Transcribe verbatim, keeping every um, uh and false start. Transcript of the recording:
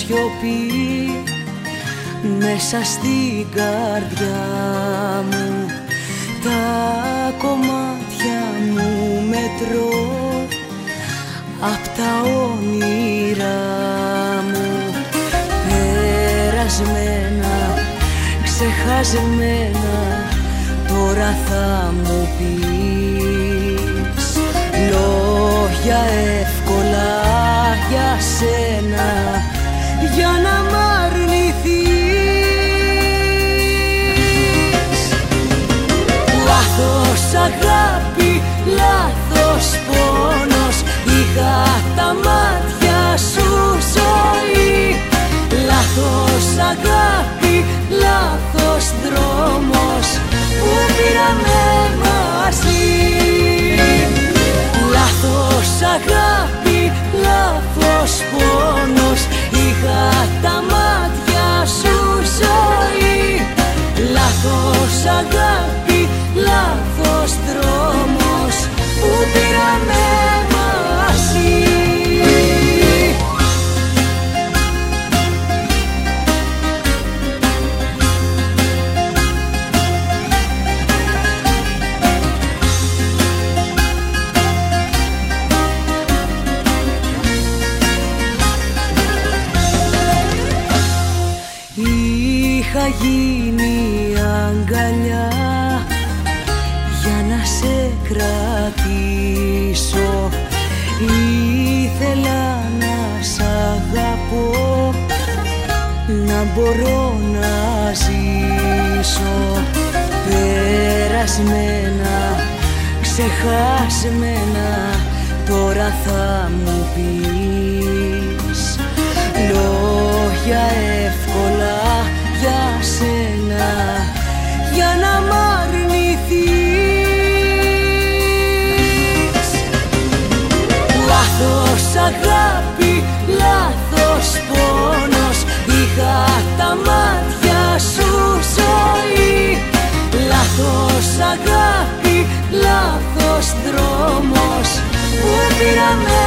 σιωπή μέσα στην καρδιά μου. Τα κομμάτια μου μετρώ απ' τα όνειρά μου. Περασμένα, ξεχασμένα, τώρα θα μου πεις λόγια εύκολα για σένα, για να μ' αρνηθείς. Λάθος αγάπη, λάθος πόνος, είχα τα μάτια σου ζωή. Λάθος αγάπη, λάθος δρόμος που πήραμε μαζί. Λάθος αγάπη, λάθος πόνος, είχα τα μάτια σου ζωή. Λάθος αγάπη, λάθος δρόμος που πήραμε μαζί. Είχα γίνει αγκαλιά για να σε κρατήσω. Ήθελα να σ' αγαπώ, να μπορώ να ζήσω. Περασμένα, ξεχασμένα, τώρα θα μου πεις λόγια εύκολα για σένα, για να μ' αρνηθείς. Λάθος αγάπη, λάθος πόνος, είχα τα μάτια σου ζωή. Λάθος αγάπη, λάθος δρόμος που πήραμε